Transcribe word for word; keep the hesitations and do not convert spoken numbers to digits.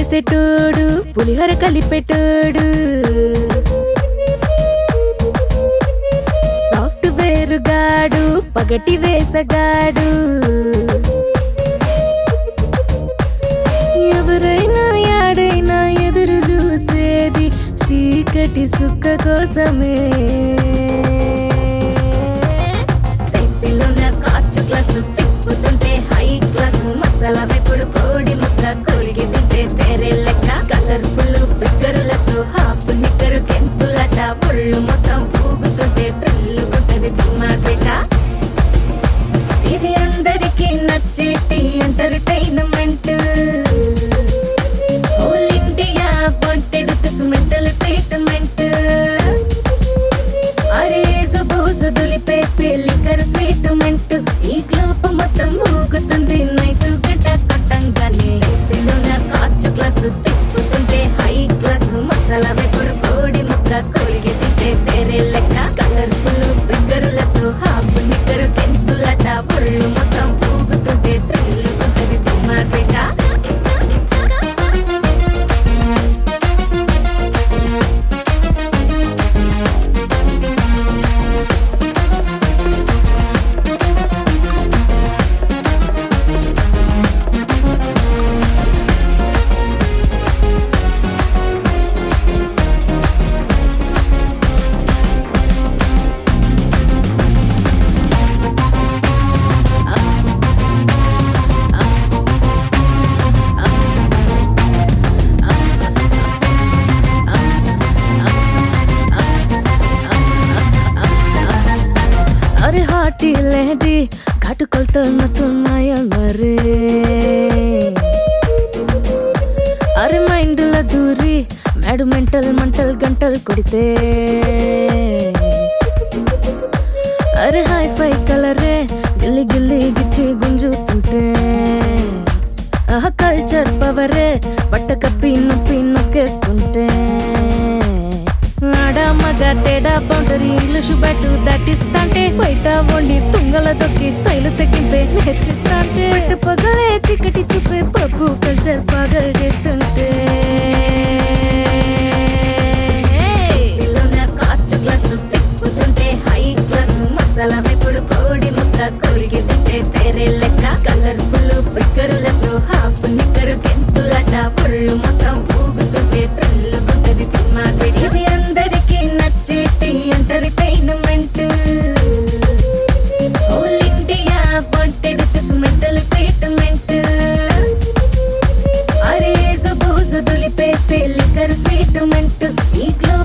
చేసేటోడు పులిహోర కలిపెటోడు software గాడు పగటి వేసగాడు ఎవరైనా యాడైనా ఎదురు చూసేది చీకటి సుక్క కోసమే క్లాసు తిప్పుతుంటే హై క్లాసు మసాలా వెప్పుడు కోడి ముక్క కోలిగి తింటే వేరే లెక్క కలర్ఫుల్ ఫిగర్లతో హాఫ్ నిక్కరు కెంపులట ఒళ్ళు మొత్తం ఊగుతుంటే త్రిల్లుకుంటది తిమ్మాపేట ఇది అందరికీ నచ్చేటి entertainment whole India wanted this mental treatment అరేసు బూజు దులిపేసి లిక్కర్ స్వీట్ మెంట్ ఈ క్లోప్ మొత్తం ఊగుతుంది నైట్ గంట కట్టంగానే స్కాచ్ క్లాసు తిప్పుతుంటే హై క్లాసు మసాలా వెప్పుడు కోడి ముక్క కోలిగి తింటే వేరే లెక్క కలర్ఫుల్ ఫిగర్లతో హాఫ్ నిక్కరు కెంపులట ఒళ్ళు మొత్తం ఊగుతుంటే త్రిల్లుకుంటది తిమ్మాపేట अरे हाटी लेडी घाट कलतर नतुन माया मरे अरे माइंड ला दूरी मैडू मेंटल मंटल गंटल कुड़ते अरे हाई फाई कलरे गिल्ली गिल्ली गिच्ची गुंजू तुंटे आह कल्चर पवरे बट्ट कप्पी नొప్పి నొక్కేస్తుంటే ఆడ మగ తేడా బౌండరీ ఇంగ్లీషు బయట దాటిస్తాంటే బయట వండి తుంగల దొక్కి స్టైల్ తగ్గింపే నేర్పిస్తాంటే పగలే చిక్కటి చూపే పప్పు కల్చర్ పగల్ చేస్తుంటే స్కాచ్ గ్లాసు తిప్పుతుంటే హై క్లాసు మసాలా వెప్పుడు కోడి ముక్క కోలిగి తింటే వేరే లెక్క కలర్ఫుల్ ఫిగర్లతో హాఫ్ నిక్కరు కెంపులట ఒళ్ళు మొత్తం ఊగుతుంటే త్రిల్లుకుంటది తిమ్మాపేట ఇది అందరికీ నచ్చేటి entertainment whole India wanted this mental treatment అరేసు బూజు దులిపేసి లిక్కర్ స్వీట్ మెంట్ ఈ క్లో